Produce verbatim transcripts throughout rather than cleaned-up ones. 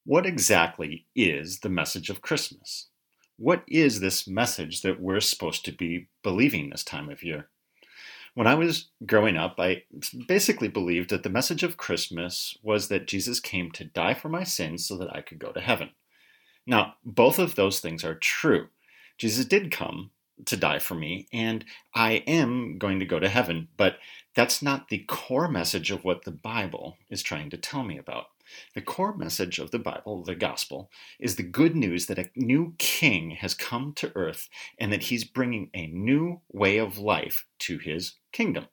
What exactly is the message of Christmas? What is this message that we're supposed to be believing this time of year? When I was growing up, I basically believed that the message of Christmas was that Jesus came to die for my sins so that I could go to heaven. Now, both of those things are true. Jesus did come to die for me, and I am going to go to heaven, but that's not the core message of what the Bible is trying to tell me about. The core message of the Bible, the gospel, is the good news that a new king has come to earth and that he's bringing a new way of life to his kingdom.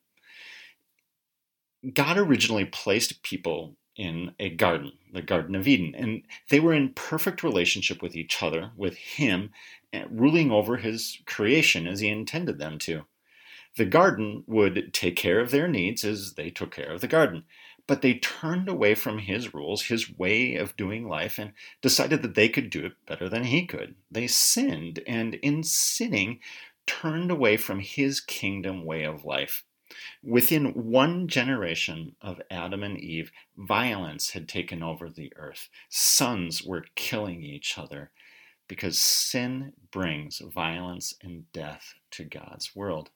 God originally placed people in a garden, the Garden of Eden, and they were in perfect relationship with each other, with him, ruling over his creation as he intended them to. The garden would take care of their needs as they took care of the garden. But they turned away from his rules, his way of doing life, and decided that they could do it better than he could. They sinned, and in sinning, turned away from his kingdom way of life. Within one generation of Adam and Eve, violence had taken over the earth. Sons were killing each other because sin brings violence and death to God's world.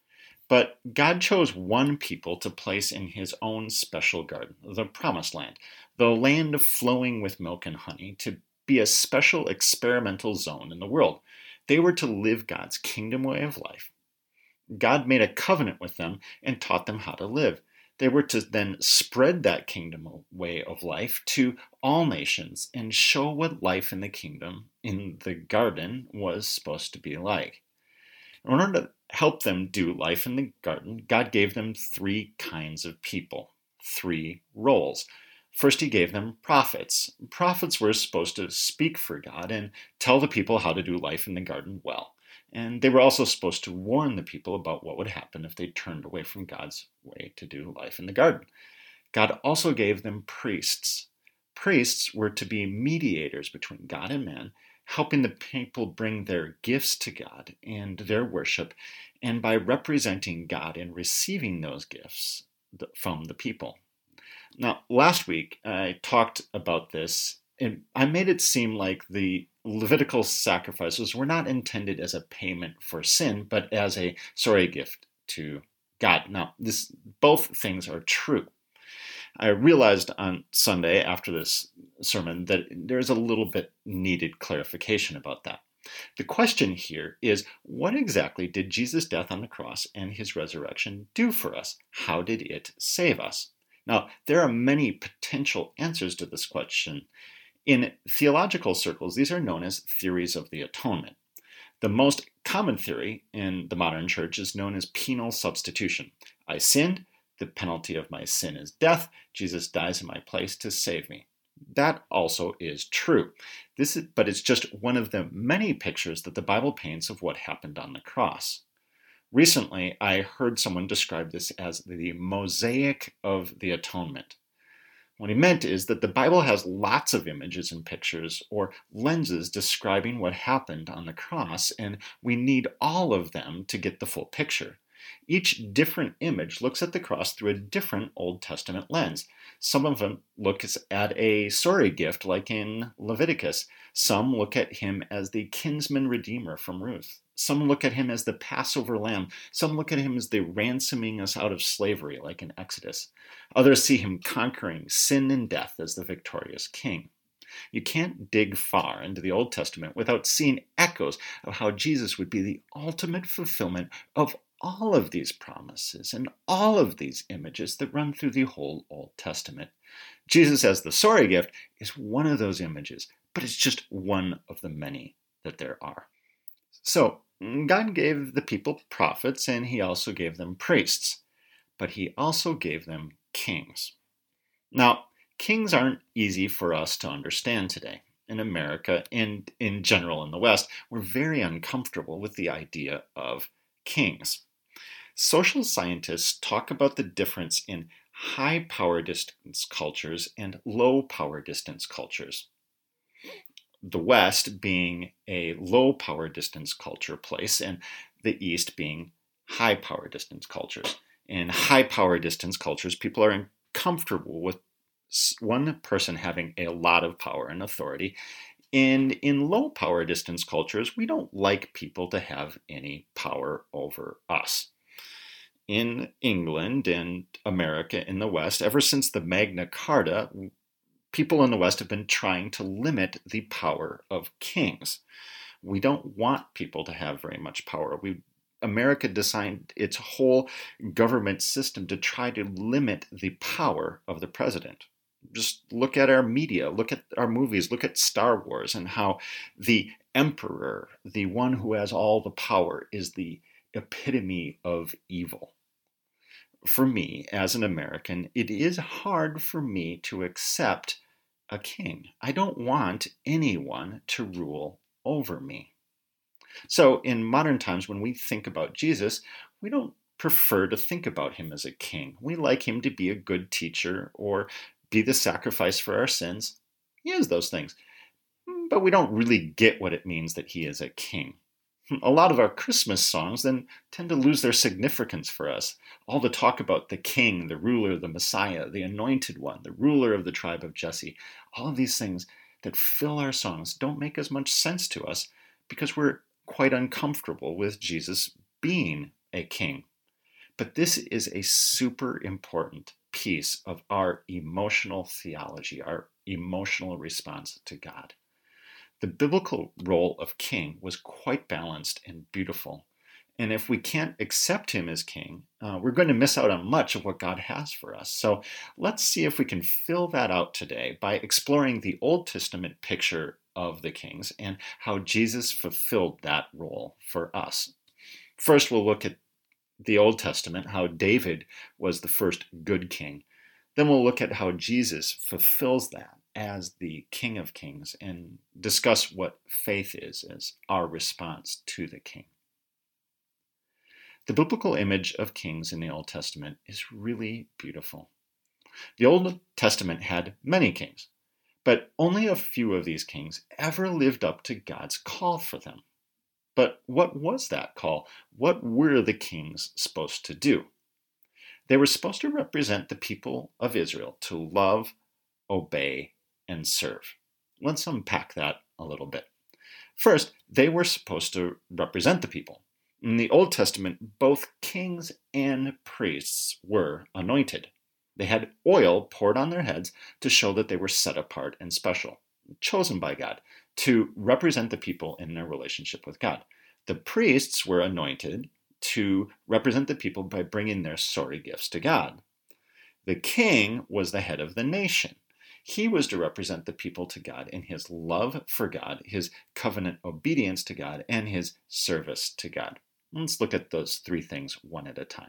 But God chose one people to place in his own special garden, the Promised Land, the land flowing with milk and honey, to be a special experimental zone in the world. They were to live God's kingdom way of life. God made a covenant with them and taught them how to live. They were to then spread that kingdom way of life to all nations and show what life in the kingdom, in the garden, was supposed to be like. In order to help them do life in the garden, God gave them three kinds of people, three roles. First, he gave them prophets. Prophets were supposed to speak for God and tell the people how to do life in the garden well. And they were also supposed to warn the people about what would happen if they turned away from God's way to do life in the garden. God also gave them priests. Priests were to be mediators between God and man, helping the people bring their gifts to God and their worship, and by representing God and receiving those gifts from the people. Now, last week I talked about this, and I made it seem like the Levitical sacrifices were not intended as a payment for sin, but as a sorry gift to God. Now, this both things are true. I realized on Sunday after this sermon that there's a little bit needed clarification about that. The question here is, what exactly did Jesus' death on the cross and his resurrection do for us? How did it save us? Now, there are many potential answers to this question. In theological circles, these are known as theories of the atonement. The most common theory in the modern church is known as penal substitution. I sinned. The penalty of my sin is death. Jesus dies in my place to save me. That also is true. This is, but it's just one of the many pictures that the Bible paints of what happened on the cross. Recently, I heard someone describe this as the mosaic of the atonement. What he meant is that the Bible has lots of images and pictures or lenses describing what happened on the cross, and we need all of them to get the full picture. Each different image looks at the cross through a different Old Testament lens. Some of them look at a sorry gift, like in Leviticus. Some look at him as the kinsman redeemer from Ruth. Some look at him as the Passover lamb. Some look at him as the ransoming us out of slavery, like in Exodus. Others see him conquering sin and death as the victorious king. You can't dig far into the Old Testament without seeing echoes of how Jesus would be the ultimate fulfillment of all of these promises and all of these images that run through the whole Old Testament. Jesus as the sorry gift is one of those images, but it's just one of the many that there are. So, God gave the people prophets, and he also gave them priests, but he also gave them kings. Now, kings aren't easy for us to understand today. In America and in general in the West, we're very uncomfortable with the idea of kings. Social scientists talk about the difference in high power distance cultures and low power distance cultures. The West being a low power distance culture place, and the East being high power distance cultures. In high power distance cultures, people are comfortable with one person having a lot of power and authority. And in low power distance cultures, we don't like people to have any power over us. In England and America in the West, ever since the Magna Carta, people in the West have been trying to limit the power of kings. We don't want people to have very much power. We America designed its whole government system to try to limit the power of the president. Just look at our media, look at our movies, look at Star Wars, and how the emperor, the one who has all the power, is the epitome of evil. For me, as an American, it is hard for me to accept a king. I don't want anyone to rule over me. So in modern times, when we think about Jesus, we don't prefer to think about him as a king. We like him to be a good teacher or be the sacrifice for our sins. He is those things. But we don't really get what it means that he is a king. A lot of our Christmas songs then tend to lose their significance for us. All the talk about the king, the ruler, the Messiah, the anointed one, the ruler of the tribe of Jesse, all of these things that fill our songs don't make as much sense to us because we're quite uncomfortable with Jesus being a king. But this is a super important piece of our emotional theology, our emotional response to God. The biblical role of king was quite balanced and beautiful. And if we can't accept him as king, uh, we're going to miss out on much of what God has for us. So let's see if we can fill that out today by exploring the Old Testament picture of the kings and how Jesus fulfilled that role for us. First, we'll look at the Old Testament, how David was the first good king. Then we'll look at how Jesus fulfills that as the King of Kings and discuss what faith is as our response to the king. The biblical image of kings in the Old Testament is really beautiful. The Old Testament had many kings, but only a few of these kings ever lived up to God's call for them. But what was that call? What were the kings supposed to do? They were supposed to represent the people of Israel, to love, obey, and serve. Let's unpack that a little bit. First, they were supposed to represent the people. In the Old Testament, both kings and priests were anointed. They had oil poured on their heads to show that they were set apart and special, chosen by God to represent the people in their relationship with God. The priests were anointed to represent the people by bringing their sorry gifts to God. The king was the head of the nation. He was to represent the people to God in his love for God, his covenant obedience to God, and his service to God. Let's look at those three things one at a time.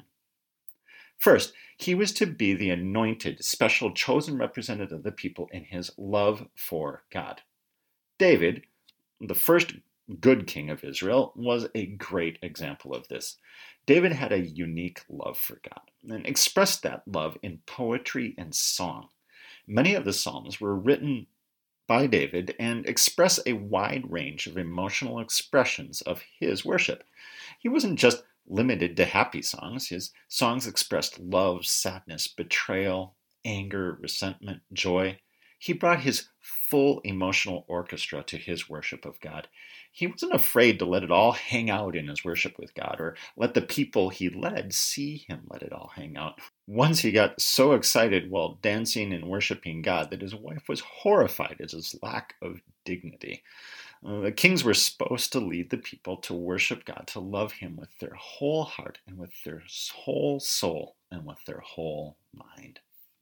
First, he was to be the anointed, special, chosen representative of the people in his love for God. David, the first good king of Israel, was a great example of this. David had a unique love for God and expressed that love in poetry and song. Many of the Psalms were written by David and express a wide range of emotional expressions of his worship. He wasn't just limited to happy songs. His songs expressed love, sadness, betrayal, anger, resentment, joy. He brought his full emotional orchestra to his worship of God. He wasn't afraid to let it all hang out in his worship with God, or let the people he led see him let it all hang out. Once he got so excited while dancing and worshiping God that his wife was horrified at his lack of dignity. Uh, the kings were supposed to lead the people to worship God, to love him with their whole heart and with their whole soul and with their whole mind.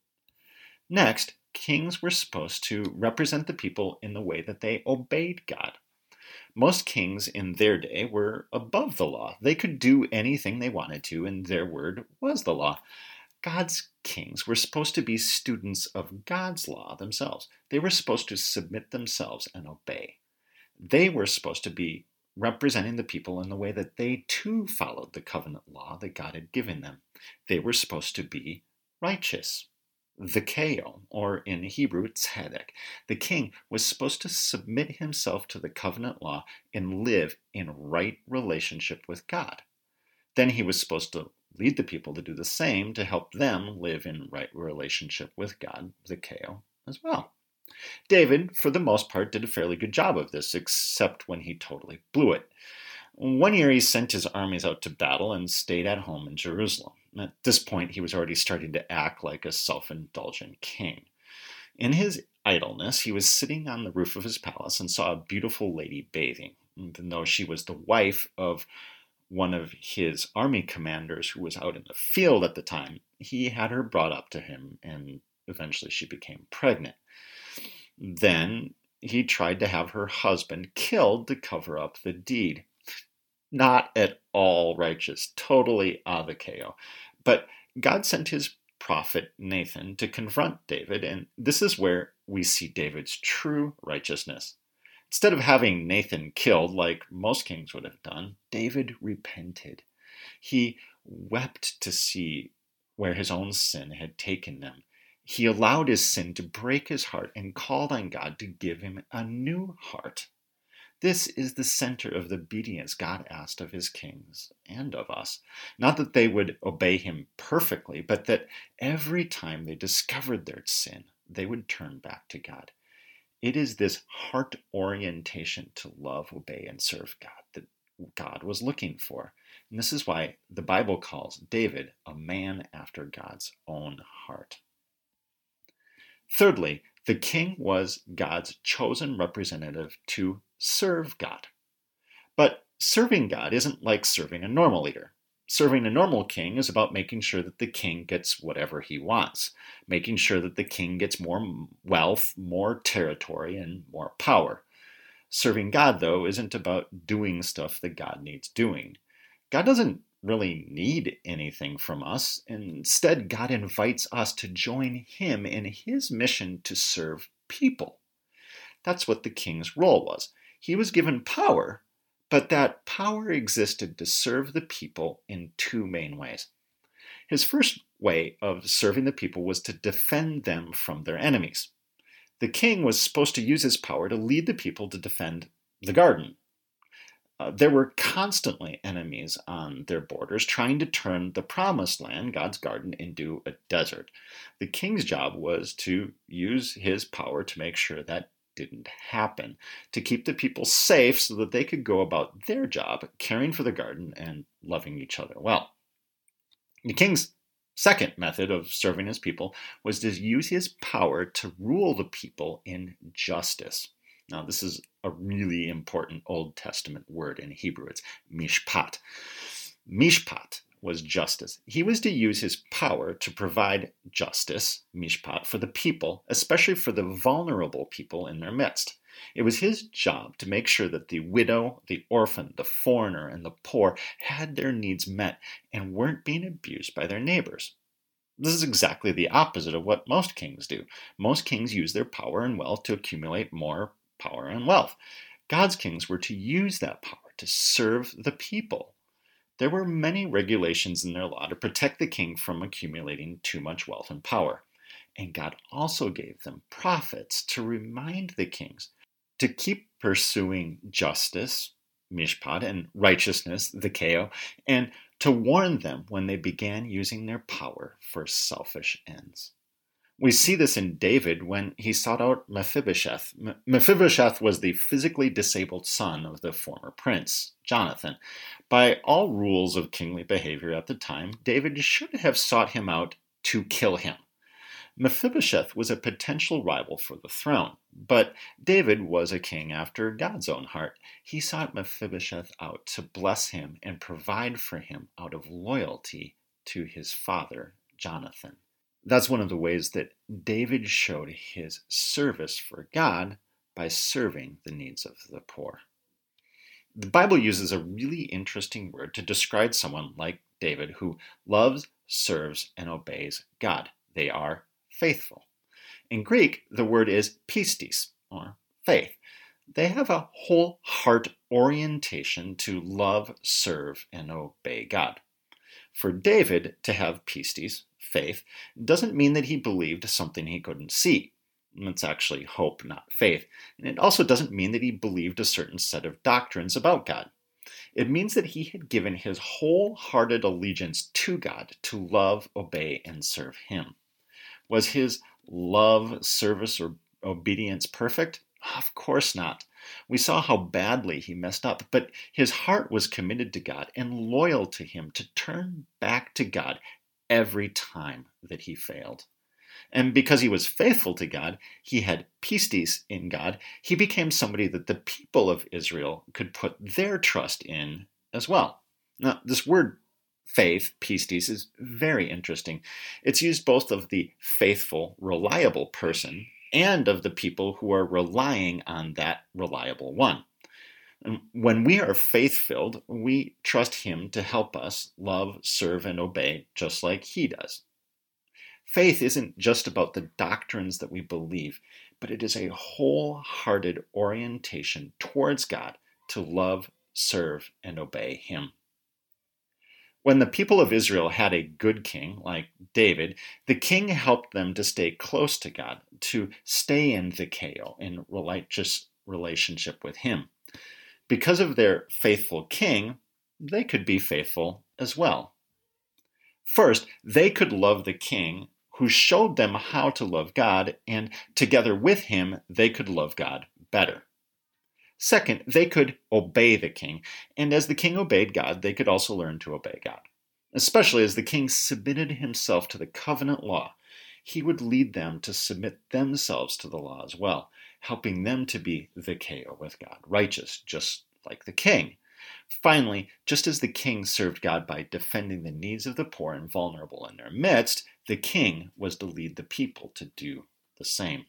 Next, kings were supposed to represent the people in the way that they obeyed God. Most kings in their day were above the law. They could do anything they wanted to, and their word was the law. God's kings were supposed to be students of God's law themselves. They were supposed to submit themselves and obey. They were supposed to be representing the people in the way that they too followed the covenant law that God had given them. They were supposed to be righteous. The Keo, or in Hebrew, Tzedek, the king was supposed to submit himself to the covenant law and live in right relationship with God. Then he was supposed to lead the people to do the same to help them live in right relationship with God, Zakeo, as well. David, for the most part, did a fairly good job of this, except when he totally blew it. One year he sent his armies out to battle and stayed at home in Jerusalem. At this point, he was already starting to act like a self-indulgent king. In his idleness, he was sitting on the roof of his palace and saw a beautiful lady bathing. Even though she was the wife of one of his army commanders who was out in the field at the time, he had her brought up to him, and eventually she became pregnant. Then he tried to have her husband killed to cover up the deed. Not at all righteous, totally avocado. But God sent his prophet Nathan to confront David, and this is where we see David's true righteousness. Instead of having Nathan killed like most kings would have done, David repented. He wept to see where his own sin had taken them. He allowed his sin to break his heart and called on God to give him a new heart. This is the center of the obedience God asked of his kings and of us. Not that they would obey him perfectly, but that every time they discovered their sin, they would turn back to God. It is this heart orientation to love, obey, and serve God that God was looking for. And this is why the Bible calls David a man after God's own heart. Thirdly, the king was God's chosen representative to serve God. But serving God isn't like serving a normal leader. Serving a normal king is about making sure that the king gets whatever he wants, making sure that the king gets more wealth, more territory, and more power. Serving God, though, isn't about doing stuff that God needs doing. God doesn't really need anything from us. Instead, God invites us to join him in his mission to serve people. That's what the king's role was. He was given power, but that power existed to serve the people in two main ways. His first way of serving the people was to defend them from their enemies. The king was supposed to use his power to lead the people to defend the garden. Uh, there were constantly enemies on their borders trying to turn the promised land, God's garden, into a desert. The king's job was to use his power to make sure that didn't happen, to keep the people safe so that they could go about their job, caring for the garden and loving each other well. The king's second method of serving his people was to use his power to rule the people in justice. Now, this is a really important Old Testament word in Hebrew. It's mishpat. Mishpat was justice. He was to use his power to provide justice, mishpat, for the people, especially for the vulnerable people in their midst. It was his job to make sure that the widow, the orphan, the foreigner, and the poor had their needs met and weren't being abused by their neighbors. This is exactly the opposite of what most kings do. Most kings use their power and wealth to accumulate more power and wealth. God's kings were to use that power to serve the people. There were many regulations in their law to protect the king from accumulating too much wealth and power. And God also gave them prophets to remind the kings to keep pursuing justice, mishpat, and righteousness, zakeo, and to warn them when they began using their power for selfish ends. We see this in David when he sought out Mephibosheth. Mephibosheth was the physically disabled son of the former prince, Jonathan. By all rules of kingly behavior at the time, David should have sought him out to kill him. Mephibosheth was a potential rival for the throne, but David was a king after God's own heart. He sought Mephibosheth out to bless him and provide for him out of loyalty to his father, Jonathan. That's one of the ways that David showed his service for God by serving the needs of the poor. The Bible uses a really interesting word to describe someone like David who loves, serves, and obeys God. They are faithful. In Greek, the word is pistis, or faith. They have a whole heart orientation to love, serve, and obey God. For David to have pistis, faith, doesn't mean that he believed something he couldn't see. It's actually hope, not faith. And it also doesn't mean that he believed a certain set of doctrines about God. It means that he had given his wholehearted allegiance to God to love, obey, and serve him. Was his love, service, or obedience perfect? Of course not. We saw how badly he messed up, but his heart was committed to God and loyal to him to turn back to God every time that he failed. And because he was faithful to God, he had pistis in God, he became somebody that the people of Israel could put their trust in as well. Now, this word faith, pistis, is very interesting. It's used both of the faithful, reliable person and of the people who are relying on that reliable one. And when we are faith-filled, we trust him to help us love, serve, and obey just like he does. Faith isn't just about the doctrines that we believe, but it is a wholehearted orientation towards God to love, serve, and obey him. When the people of Israel had a good king, like David, the king helped them to stay close to God, to stay in Vikeo, in righteous relationship with him. Because of their faithful king, they could be faithful as well. First, they could love the king who showed them how to love God, and together with him, they could love God better. Second, they could obey the king, and as the king obeyed God, they could also learn to obey God. Especially as the king submitted himself to the covenant law, he would lead them to submit themselves to the law as well, helping them to be vikeo with God, righteous, just like the king. Finally, just as the king served God by defending the needs of the poor and vulnerable in their midst, the king was to lead the people to do the same.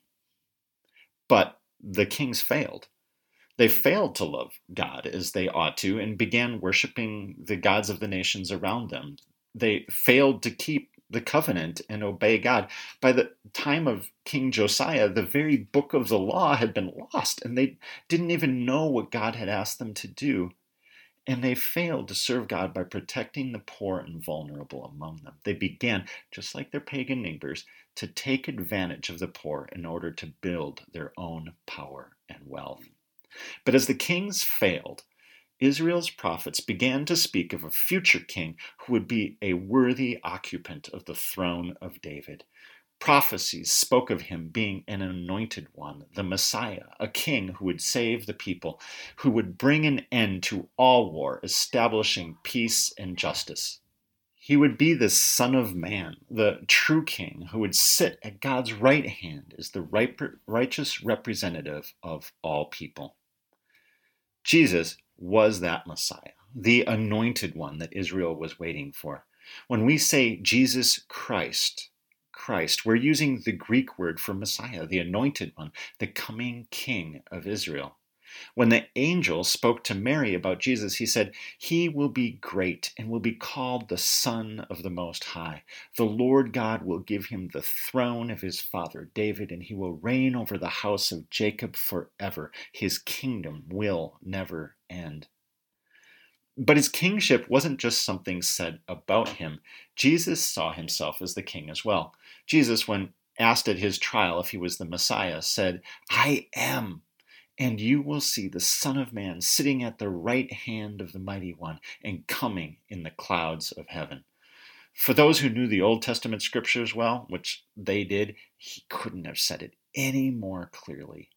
But the kings failed. They failed to love God as they ought to and began worshiping the gods of the nations around them. They failed to keep the covenant and obey God. By the time of King Josiah, the very book of the law had been lost, and they didn't even know what God had asked them to do. And they failed to serve God by protecting the poor and vulnerable among them. They began, just like their pagan neighbors, to take advantage of the poor in order to build their own power and wealth. But as the kings failed, Israel's prophets began to speak of a future king who would be a worthy occupant of the throne of David. Prophecies spoke of him being an anointed one, the Messiah, a king who would save the people, who would bring an end to all war, establishing peace and justice. He would be the Son of Man, the true king, who would sit at God's right hand as the righteous representative of all people. Jesus was that Messiah, the anointed one that Israel was waiting for. When we say Jesus Christ, Christ, we're using the Greek word for Messiah, the anointed one, the coming King of Israel. When the angel spoke to Mary about Jesus, he said, "He will be great and will be called the Son of the Most High. The Lord God will give him the throne of his father David, and he will reign over the house of Jacob forever. His kingdom will never end." But his kingship wasn't just something said about him. Jesus saw himself as the king as well. Jesus, when asked at his trial if he was the Messiah, said, "I am. And you will see the Son of Man sitting at the right hand of the Mighty One and coming in the clouds of heaven." For those who knew the Old Testament scriptures well, which they did, he couldn't have said it any more clearly.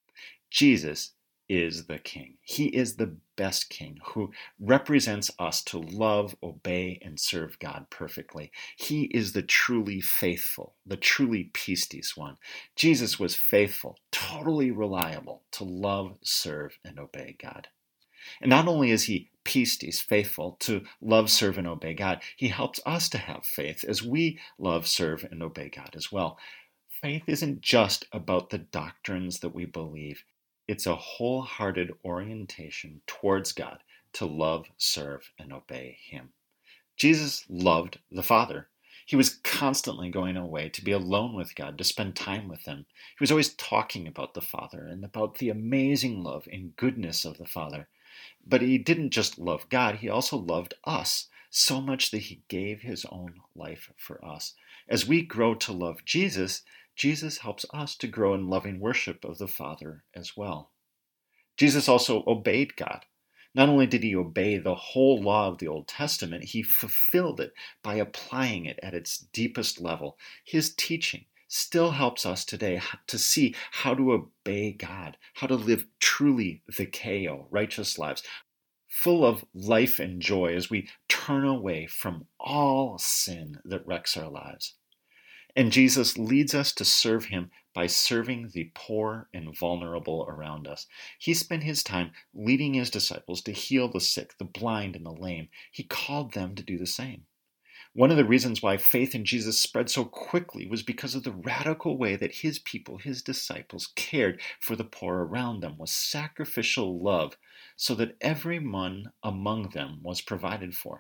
Jesus is the king. He is the best king who represents us to love, obey, and serve God perfectly. He is the truly faithful, the truly pistis one. Jesus was faithful, totally reliable to love, serve, and obey God. And not only is he pistis, faithful, to love, serve, and obey God, he helps us to have faith as we love, serve, and obey God as well. Faith isn't just about the doctrines that we believe. It's a wholehearted orientation towards God to love, serve, and obey him. Jesus loved the Father. He was constantly going away to be alone with God, to spend time with him. He was always talking about the Father and about the amazing love and goodness of the Father. But he didn't just love God, he also loved us, so much that he gave his own life for us. As we grow to love Jesus, Jesus helps us to grow in loving worship of the Father as well. Jesus also obeyed God. Not only did he obey the whole law of the Old Testament, he fulfilled it by applying it at its deepest level. His teaching still helps us today to see how to obey God, how to live truly vikao, righteous lives, full of life and joy as we turn away from all sin that wrecks our lives. And Jesus leads us to serve him by serving the poor and vulnerable around us. He spent his time leading his disciples to heal the sick, the blind, and the lame. He called them to do the same. One of the reasons why faith in Jesus spread so quickly was because of the radical way that his people, his disciples, cared for the poor around them, with sacrificial love, so that everyone among them was provided for.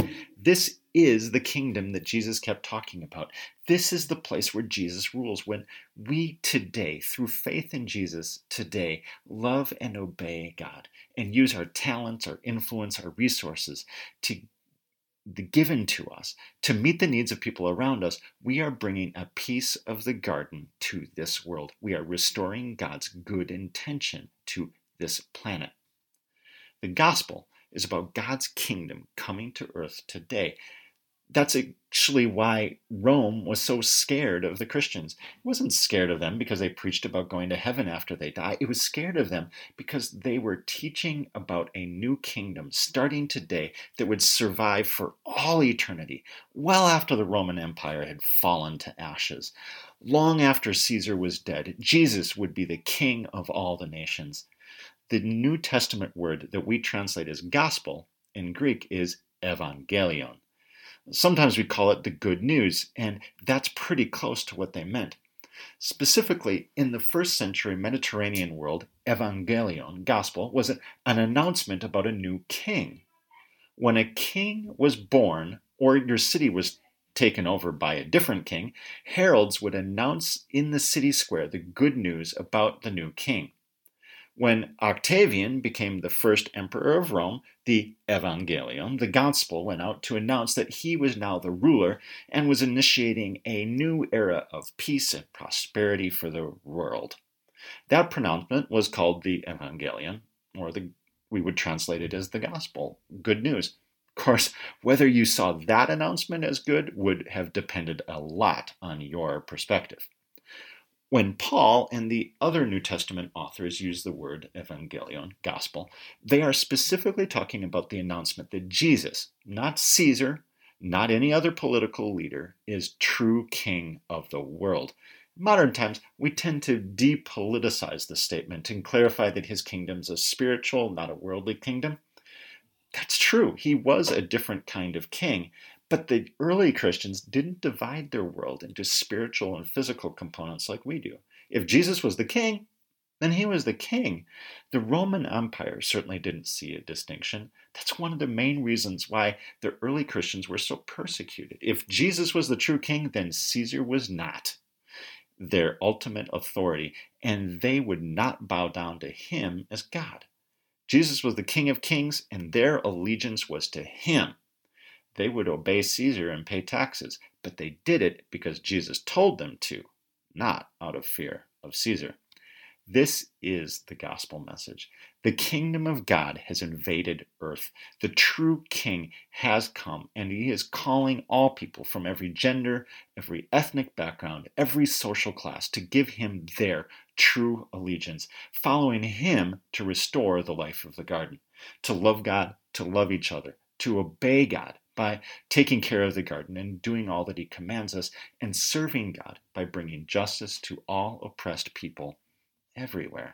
This is the kingdom that Jesus kept talking about. This is the place where Jesus rules. When we today, through faith in Jesus today, love and obey God and use our talents, our influence, our resources to given to us to meet the needs of people around us, we are bringing a piece of the garden to this world. We are restoring God's good intention to this planet. The gospel is about God's kingdom coming to earth today. That's actually why Rome was so scared of the Christians. It wasn't scared of them because they preached about going to heaven after they die. It was scared of them because they were teaching about a new kingdom starting today that would survive for all eternity, well after the Roman Empire had fallen to ashes. Long after Caesar was dead, Jesus would be the king of all the nations. The New Testament word that we translate as gospel in Greek is evangelion. Sometimes we call it the good news, and that's pretty close to what they meant. Specifically, in the first century Mediterranean world, evangelion, gospel, was an announcement about a new king. When a king was born, or your city was taken over by a different king, heralds would announce in the city square the good news about the new king. When Octavian became the first emperor of Rome, the Evangelion, the gospel, went out to announce that he was now the ruler and was initiating a new era of peace and prosperity for the world. That pronouncement was called the Evangelion, or the, we would translate it as the gospel, good news. Of course, whether you saw that announcement as good would have depended a lot on your perspective. When Paul and the other New Testament authors use the word evangelion, gospel, they are specifically talking about the announcement that Jesus, not Caesar, not any other political leader, is true king of the world. In modern times, we tend to depoliticize the statement and clarify that his kingdom is a spiritual, not a worldly kingdom. That's true. He was a different kind of king. But the early Christians didn't divide their world into spiritual and physical components like we do. If Jesus was the king, then he was the king. The Roman Empire certainly didn't see a distinction. That's one of the main reasons why the early Christians were so persecuted. If Jesus was the true king, then Caesar was not their ultimate authority, and they would not bow down to him as God. Jesus was the King of Kings, and their allegiance was to him. They would obey Caesar and pay taxes, but they did it because Jesus told them to, not out of fear of Caesar. This is the gospel message. The kingdom of God has invaded earth. The true king has come, and he is calling all people from every gender, every ethnic background, every social class to give him their true allegiance, following him to restore the life of the garden, to love God, to love each other, to obey God by taking care of the garden and doing all that he commands us, and serving God by bringing justice to all oppressed people everywhere.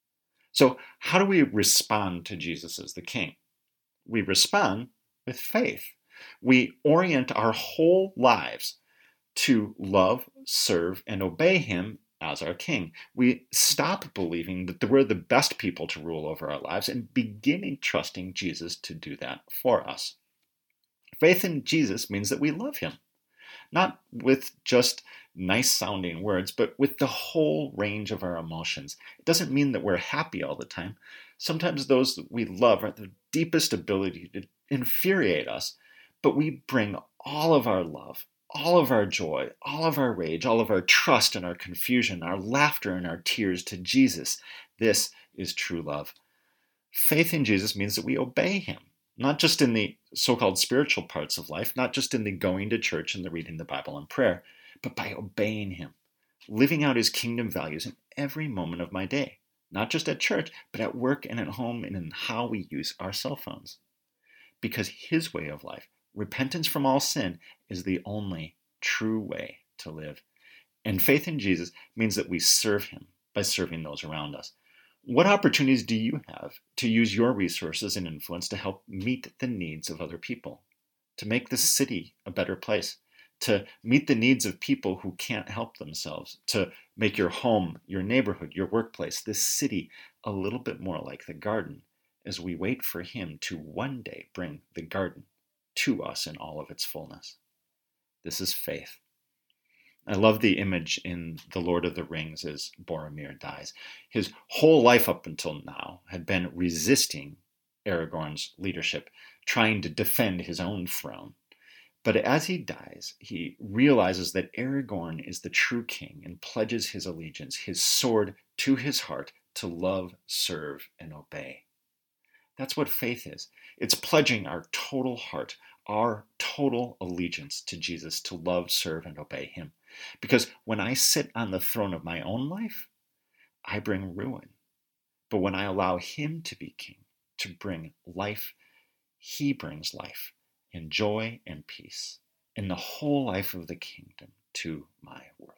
So how do we respond to Jesus as the king? We respond with faith. We orient our whole lives to love, serve, and obey him as our king. We stop believing that we're the best people to rule over our lives and beginning trusting Jesus to do that for us. Faith in Jesus means that we love him, not with just nice sounding words, but with the whole range of our emotions. It doesn't mean that we're happy all the time. Sometimes those that we love are the deepest ability to infuriate us, but we bring all of our love, all of our joy, all of our rage, all of our trust and our confusion, our laughter and our tears to Jesus. This is true love. Faith in Jesus means that we obey him, not just in the so-called spiritual parts of life, not just in the going to church and the reading the Bible and prayer, but by obeying him, living out his kingdom values in every moment of my day, not just at church, but at work and at home and in how we use our cell phones. Because his way of life, repentance from all sin, is the only true way to live. And faith in Jesus means that we serve him by serving those around us. What opportunities do you have to use your resources and influence to help meet the needs of other people, to make the city a better place, to meet the needs of people who can't help themselves, to make your home, your neighborhood, your workplace, this city a little bit more like the garden as we wait for him to one day bring the garden to us in all of its fullness? This is faith. I love the image in The Lord of the Rings as Boromir dies. His whole life up until now had been resisting Aragorn's leadership, trying to defend his own throne. But as he dies, he realizes that Aragorn is the true king and pledges his allegiance, his sword to his heart, to love, serve, and obey. That's what faith is. It's pledging our total heart, our total allegiance to Jesus, to love, serve, and obey him. Because when I sit on the throne of my own life, I bring ruin. But when I allow him to be king, to bring life, he brings life and joy and peace in the whole life of the kingdom to my world.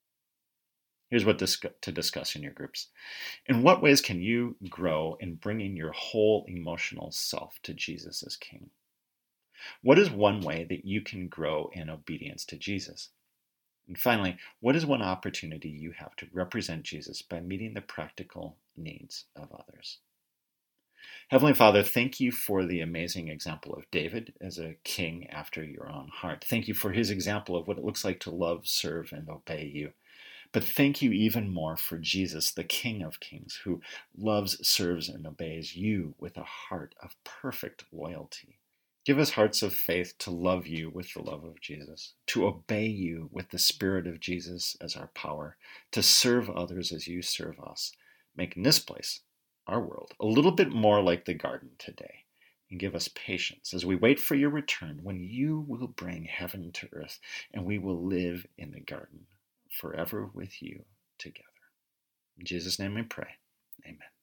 Here's what to discuss in your groups. In what ways can you grow in bringing your whole emotional self to Jesus as king? What is one way that you can grow in obedience to Jesus? And finally, what is one opportunity you have to represent Jesus by meeting the practical needs of others? Heavenly Father, thank you for the amazing example of David as a king after your own heart. Thank you for his example of what it looks like to love, serve, and obey you. But thank you even more for Jesus, the King of Kings, who loves, serves, and obeys you with a heart of perfect loyalty. Give us hearts of faith to love you with the love of Jesus, to obey you with the Spirit of Jesus as our power, to serve others as you serve us, making this place, our world, a little bit more like the garden today, and give us patience as we wait for your return, when you will bring heaven to earth and we will live in the garden forever with you together. In Jesus' name we pray. Amen.